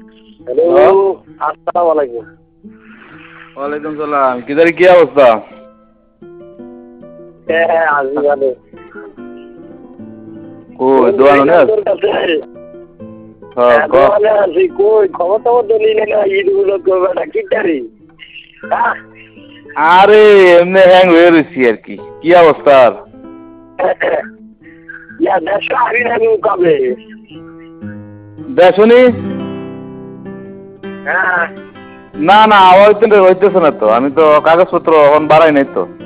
Hello, আসসালামু আলাইকুম। ওয়ালাইকুম সালাম। কিদারি কি অবস্থা? হ্যাঁ, আছি ভালো। কই দোয়ানো না? তোর কাছে হ্যাঁ ক। দোকানে আছি। কই খবর টবর দলি না, ঈদ গুলো করবে না কি তারি? আরে এমনি হ্যাং হয়ে রয়েছি আর কি। কি অবস্থা আর? দেড়শো আবি না কবে? দেখনি? হ্যাঁ, না না হইতেছে না তো। আমি তো কাগজপত্র এখন বাড়াই নাই তো।